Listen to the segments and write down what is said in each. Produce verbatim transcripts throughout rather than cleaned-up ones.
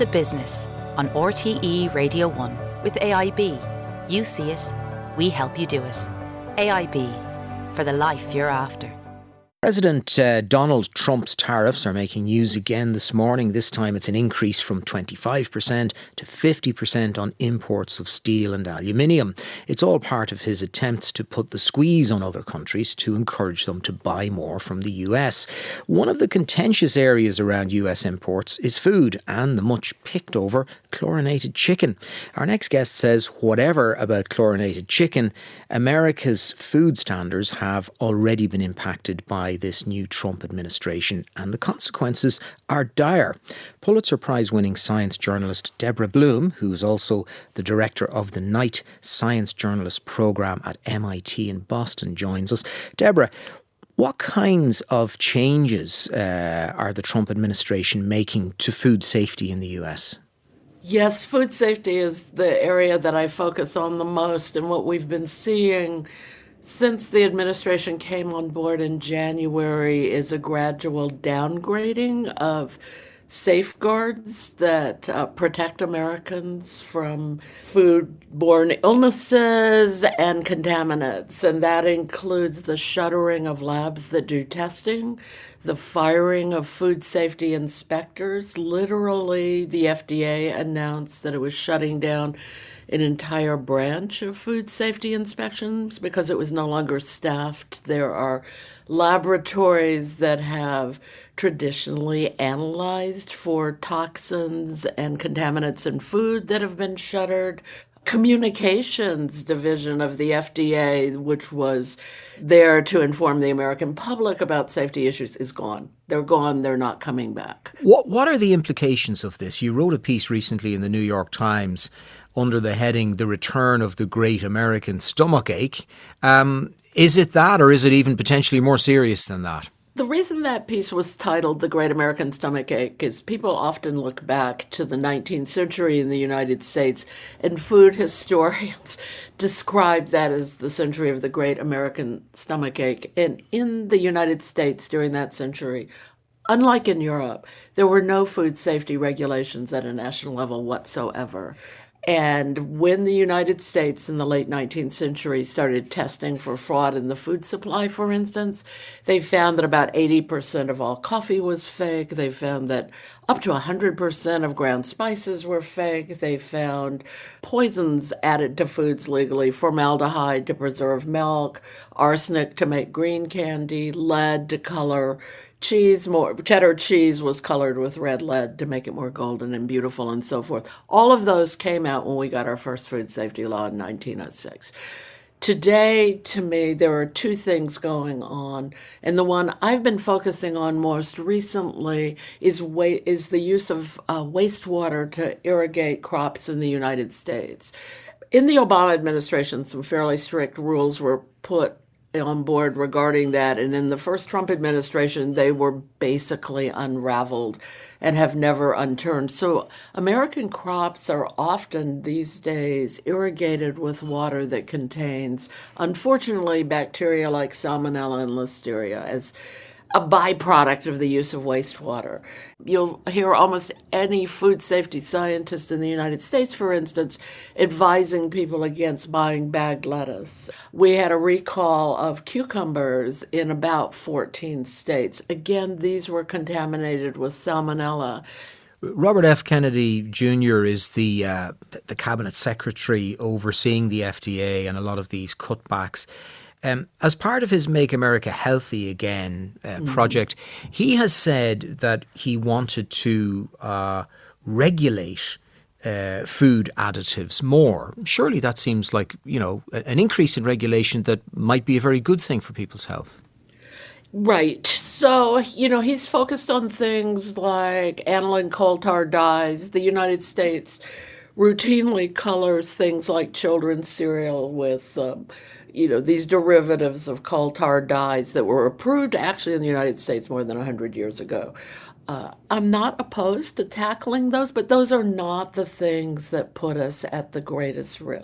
The Business on R T E Radio one with A I B. You see it, we help you do it. A I B, for the life you're after. President uh, Donald Trump's tariffs are making news again this morning. This time it's an increase from twenty-five percent to fifty percent on imports of steel and aluminium. It's all part of his attempts to put the squeeze on other countries to encourage them to buy more from the U S. One of the contentious areas around U S imports is food and the much picked over chlorinated chicken. Our next guest says whatever about chlorinated chicken, America's food standards have already been impacted by this new Trump administration, and the consequences are dire. Pulitzer Prize-winning science journalist Deborah Bloom, who is also the director of the Knight Science Journalist Programme at M I T in Boston, joins us. Deborah, what kinds of changes uh, are the Trump administration making to food safety in the U S? Yes, food safety is the area that I focus on the most, and what we've been seeing since the administration came on board in January is a gradual downgrading of safeguards that uh, protect Americans from food-borne illnesses and contaminants. And that includes the shuttering of labs that do testing, the firing of food safety inspectors. Literally, the F D A announced that it was shutting down an entire branch of food safety inspections because it was no longer staffed. There are laboratories that have traditionally analyzed for toxins and contaminants in food that have been shuttered. Communications division of the F D A, which was there to inform the American public about safety issues, is gone. They're gone. They're not coming back. What What are the implications of this? You wrote a piece recently in the New York Times under the heading, "The Return of the Great American Stomachache." Um, is it that, or is it even potentially more serious than that? The reason that piece was titled The Great American Stomachache is people often look back to the nineteenth century in the United States, and food historians describe that as the century of the Great American Stomachache. And in the United States during that century, unlike in Europe, there were no food safety regulations at a national level whatsoever. And when the United States in the late nineteenth century started testing for fraud in the food supply, for instance, they found that about eighty percent of all coffee was fake. They found that up to one hundred percent of ground spices were fake. They found poisons added to foods legally, formaldehyde to preserve milk, arsenic to make green candy, lead to color cheese. More cheddar cheese was colored with red lead to make it more golden and beautiful and so forth. All of those came out when we got our first food safety law in nineteen oh six. Today, to me, there are two things going on, and the one I've been focusing on most recently is wa- is the use of uh, wastewater to irrigate crops in the United States. In the Obama administration, some fairly strict rules were put on board regarding that. And in the first Trump administration, they were basically unraveled and have never unturned. So American crops are often these days irrigated with water that contains, unfortunately, bacteria like Salmonella and Listeria as a byproduct of the use of wastewater. You'll hear almost any food safety scientist in the United States, for instance, advising people against buying bagged lettuce. We had a recall of cucumbers in about fourteen states. Again, these were contaminated with Salmonella. Robert F. Kennedy Junior is the uh, the cabinet secretary overseeing the F D A and a lot of these cutbacks. Um, as part of his Make America Healthy Again uh, mm-hmm. project, he has said that he wanted to uh, regulate uh, food additives more. Surely that seems like, you know, an increase in regulation that might be a very good thing for people's health. Right. So, you know, he's focused on things like aniline coal tar dyes. The United States routinely colors things like children's cereal with um, you know, these derivatives of coal tar dyes that were approved actually in the United States more than one hundred years ago. Uh, I'm not opposed to tackling those, but those are not the things that put us at the greatest risk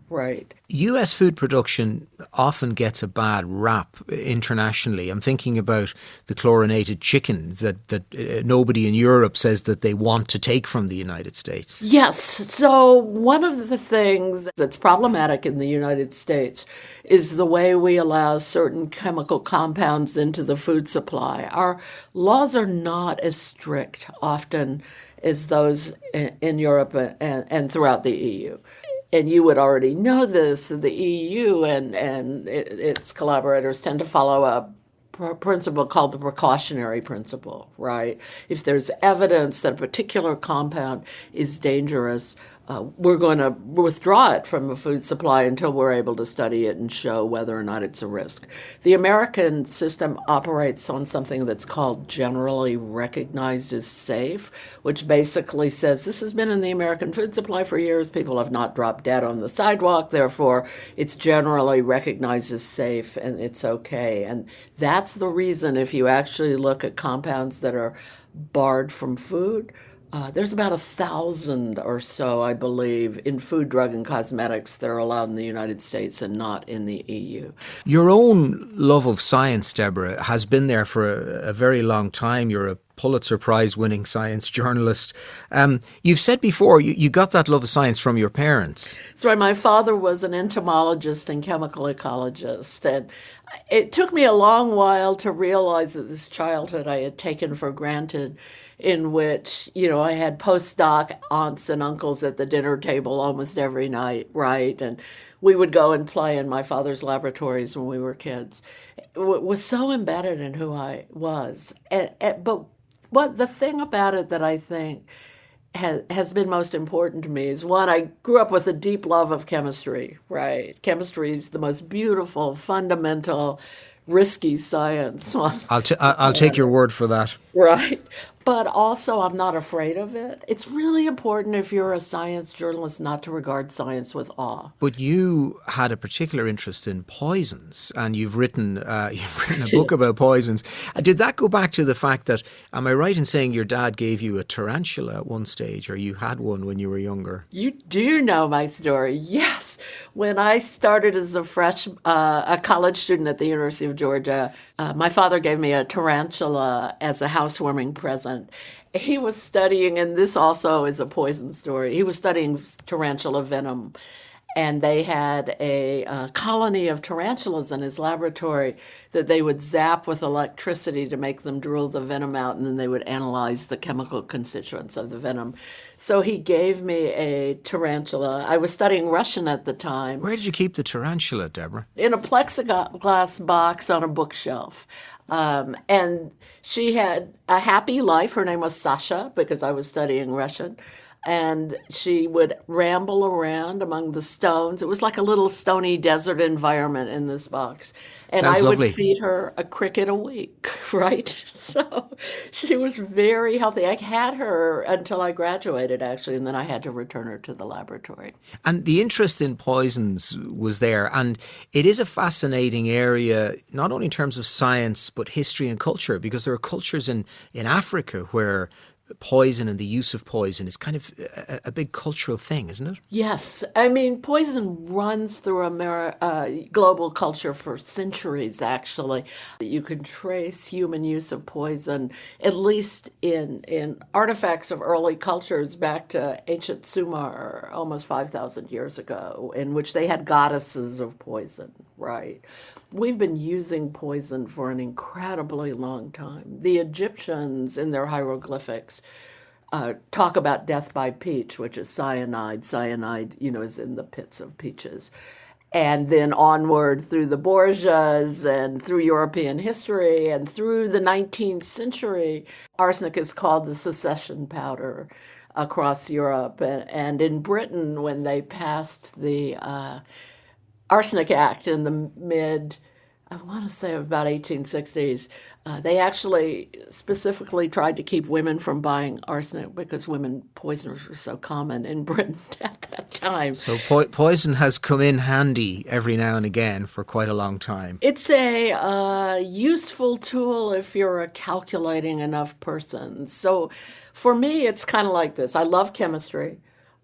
right? U S food production often gets a bad rap internationally. I'm thinking about the chlorinated chicken that, that uh, nobody in Europe says that they want to take from the United States. Yes. So one of the things that's problematic in the United States is the way we allow certain chemical compounds into the food supply. Our laws are not as strict often as those in, in Europe and, and throughout the E U. And you would already know this, the E U and, and its collaborators tend to follow a principle called the precautionary principle, right? If there's evidence that a particular compound is dangerous, uh, we're going to withdraw it from a food supply until we're able to study it and show whether or not it's a risk. The American system operates on something that's called generally recognized as safe, which basically says this has been in the American food supply for years. People have not dropped dead on the sidewalk. Therefore, it's generally recognized as safe and it's okay. And that's the reason if you actually look at compounds that are barred from food, Uh, there's about a thousand or so, I believe, in food, drug, and cosmetics that are allowed in the United States and not in the E U. Your own love of science, Deborah, has been there for a, a very long time. You're a Pulitzer Prize-winning science journalist. Um, you've said before you, you got that love of science from your parents. That's right. My father was an entomologist and chemical ecologist, and it took me a long while to realize that this childhood I had taken for granted, in which, you know, I had postdoc aunts and uncles at the dinner table almost every night, right? And we would go and play in my father's laboratories when we were kids. It was so embedded in who I was. And, and, but what the thing about it that I think has, has been most important to me is, one, I grew up with a deep love of chemistry, right? Chemistry is the most beautiful, fundamental, risky science. I'll, t- I'll take your word for that. Right. But also, I'm not afraid of it. It's really important if you're a science journalist not to regard science with awe. But you had a particular interest in poisons, and you've written uh, you've written a book about poisons. Did that go back to the fact that, am I right in saying your dad gave you a tarantula at one stage, or you had one when you were younger? You do know my story. Yes. When I started as a fresh, uh, a college student at the University of Georgia, uh, my father gave me a tarantula as a housewarming present. He was studying, and this also is a poison story, he was studying tarantula venom. And they had a uh, colony of tarantulas in his laboratory that they would zap with electricity to make them drool the venom out, and then they would analyze the chemical constituents of the venom. So he gave me a tarantula. I was studying Russian at the time. Where did you keep the tarantula, Deborah? In a plexiglass box on a bookshelf. Um, and she had a happy life. Her name was Sasha, because I was studying Russian. And she would ramble around among the stones. It was like a little stony desert environment in this box. And Sounds I would lovely. feed her a cricket a week, right? So she was very healthy. I had her until I graduated, actually, and then I had to return her to the laboratory. And the interest in poisons was there. And it is a fascinating area, not only in terms of science, but history and culture, because there are cultures in, in Africa where poison and the use of poison is kind of a, a big cultural thing, isn't it? Yes. I mean, poison runs through Ameri- uh, global culture for centuries, actually. You can trace human use of poison, at least in, in artifacts of early cultures, back to ancient Sumer, almost five thousand years ago, in which they had goddesses of poison, right? We've been using poison for an incredibly long time. The Egyptians, in their hieroglyphics, uh, talk about death by peach, which is cyanide. Cyanide, you know, is in the pits of peaches. And then onward through the Borgias and through European history and through the nineteenth century, arsenic is called the secession powder across Europe. And, and in Britain, when they passed the uh, Arsenic Act in the mid, I want to say about eighteen sixties, uh, they actually specifically tried to keep women from buying arsenic because women poisoners were so common in Britain at that time. So po- poison has come in handy every now and again for quite a long time. It's a uh, useful tool if you're a calculating enough person. So for me, it's kind of like this. I love chemistry.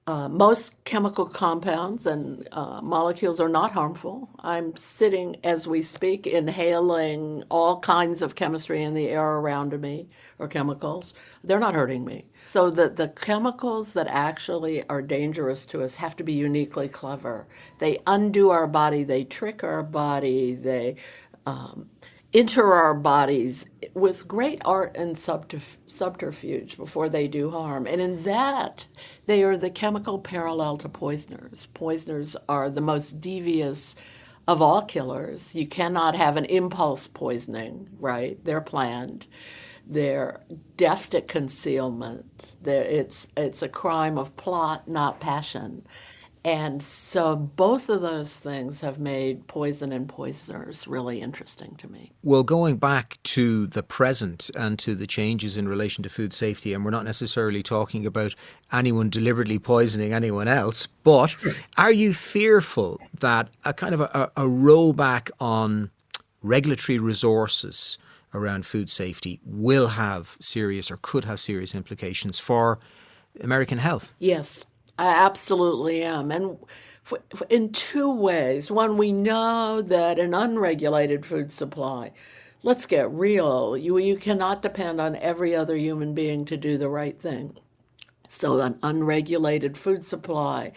Uh, most chemical compounds and uh, molecules are not harmful. I'm sitting, as we speak, inhaling all kinds of chemistry in the air around me, or chemicals. They're not hurting me. So the, the chemicals that actually are dangerous to us have to be uniquely clever. They undo our body, they trick our body, they um, enter our bodies with great art and subterf- subterfuge before they do harm. And in that, they are the chemical parallel to poisoners. Poisoners are the most devious of all killers. You cannot have an impulse poisoning, right? They're planned. They're deft at concealment. They're, it's, it's a crime of plot, not passion. And so both of those things have made poison and poisoners really interesting to me. Well, going back to the present and to the changes in relation to food safety, and we're not necessarily talking about anyone deliberately poisoning anyone else, but are you fearful that a kind of a, a rollback on regulatory resources around food safety will have serious or could have serious implications for American health? Yes. I absolutely am. And f- f- in two ways. One, we know that an unregulated food supply, let's get real, you, you cannot depend on every other human being to do the right thing. So an unregulated food supply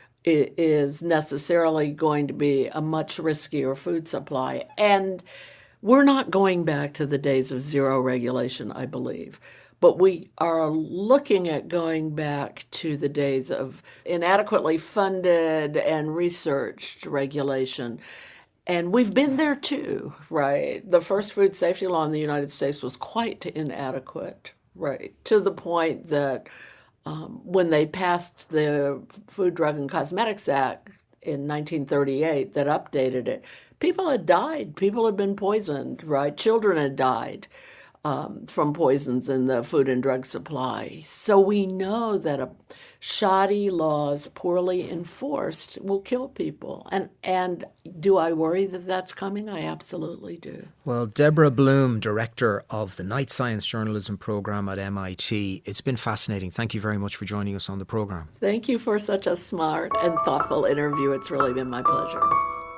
is necessarily going to be a much riskier food supply. And we're not going back to the days of zero regulation, I believe. But we are looking at going back to the days of inadequately funded and researched regulation. And we've been there too, right? The first food safety law in the United States was quite inadequate, right? To the point that um, when they passed the Food, Drug, and Cosmetics Act in nineteen thirty-eight that updated it, people had died. People had been poisoned, right? Children had died. Um, from poisons in the food and drug supply. So we know that a shoddy laws, poorly enforced, will kill people. And and do I worry that that's coming? I absolutely do. Well, Deborah Bloom, Director of the Night Science Journalism Programme at M I T, it's been fascinating. Thank you very much for joining us on the programme. Thank you for such a smart and thoughtful interview. It's really been my pleasure.